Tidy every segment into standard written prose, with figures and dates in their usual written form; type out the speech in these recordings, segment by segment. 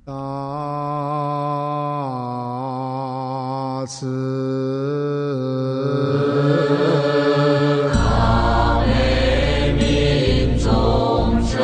大慈大悲悯众生，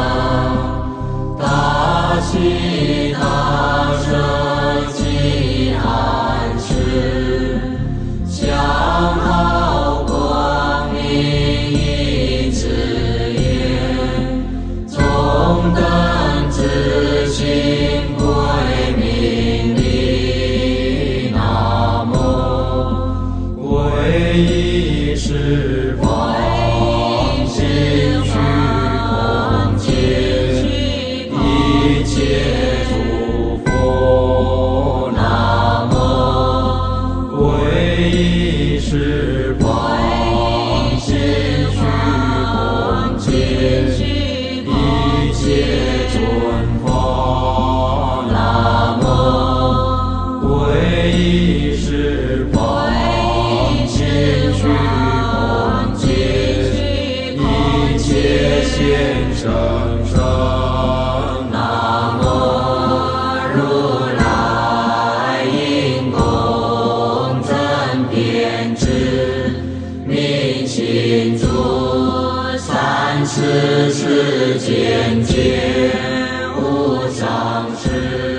大喜大舍济安世，相好光明一次眼，中等自心归命礼，南无皈依十方尽虚空界，一切诸佛，南无皈依十方尽虚空界，一切尊佛，南无皈依十方尽虚空界，一切现生生，南无如来因功真遍知，明心足，三世世间皆无上师。